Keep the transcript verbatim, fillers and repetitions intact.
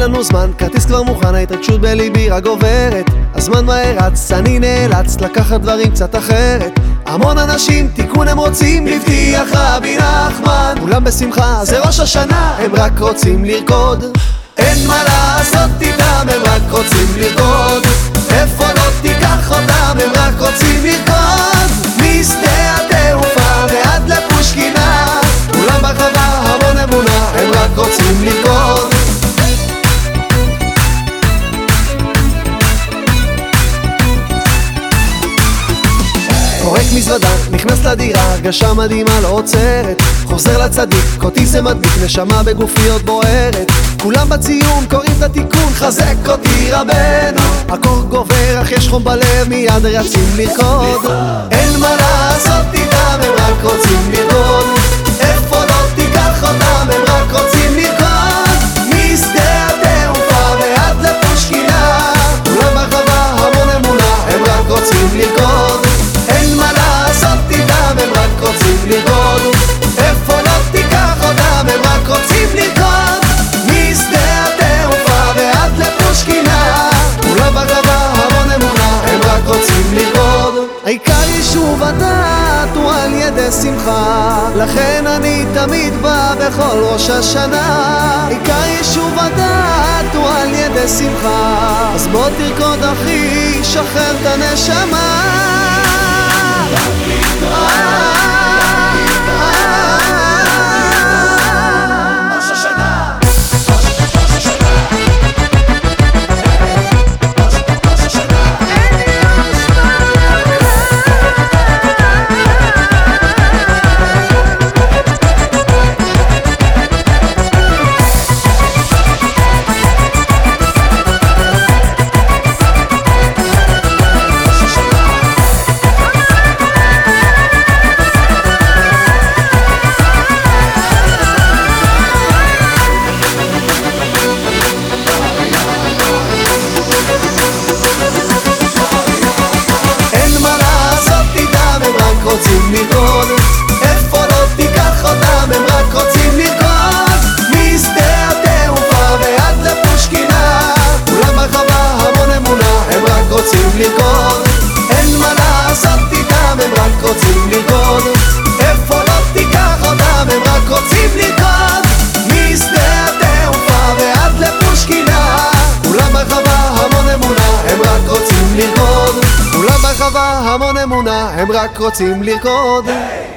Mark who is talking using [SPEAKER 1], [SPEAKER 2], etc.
[SPEAKER 1] לנו זמן, כרטיס כבר מוכן, ההתרגשות בליבי רק גוברת. הזמן מהר רץ, אני נאלץ לקחת דברים קצת אחרת. המון אנשים תיקון הם רוצים, לבטיח רבי נחמן, כולם בשמחה, זה ראש השנה, הם רק רוצים לרקוד. אין מה לעשות איתם, הם רק רוצים לרקוד. איפה לא תיקח אותם, הם רק רוצים לרקוד. משדה התעופה ועד לפושקינה, כולם בחווה המון אמונה, הם רק רוצים לרקוד. פורק מזוודה, נכנס לדירה, הרגשה מדהימה לא עוצרת. חוזר לצדיק, אותי זה מדביק, נשמה בגופיות בוערת. כולם בציון, קוראים את התיקון, חזק אותי רבנו. הקור גובר, אך יש חום בלב, מיד רצים לרקוד. אין מה לעשות איתם, הם רק רוצים לרקוד. איפה לא תיקח אותם, הם רק רוצים לרקוד. משדה התעופה ועד לפושקינה, כולם בחווה המון אמונה, הם רק רוצים לרקוד. אין מה לעשות איתם, הם רק רוצים לרקוד. איפה לא תיקח אותם, הם רק רוצים לרקוד. משדה התעופה ועד לפושקינה, כולם בחווה המון אמונה, הם רק רוצים לרקוד. העיקר יישוב הדעת הוא על ידי שמחה, לכן אני תמיד בא בכל ראש השנה. העיקר יישוב הדעת הוא על ידי שמחה, אז בוא תרקוד אחי, שחרר את הנשמה. רוצים לרקוד, איפה לא תיקח אותם, הם רק רוצים לרקוד. משדה התעופה ועד לפושקינה, כולם בחווה המון אמונה, הם רק רוצים לרקוד. אין מה לעשות איתם, הם רק רוצים לרקוד. איפה לא תיקח אותם, הם רק רוצים לרקוד. משדה התעופה ועד לפושקינה, כולם בחווה המון אמונה, הם רק רוצים לרקוד. כולם בחווה המון אמונה, הם רק רוצים לרקוד.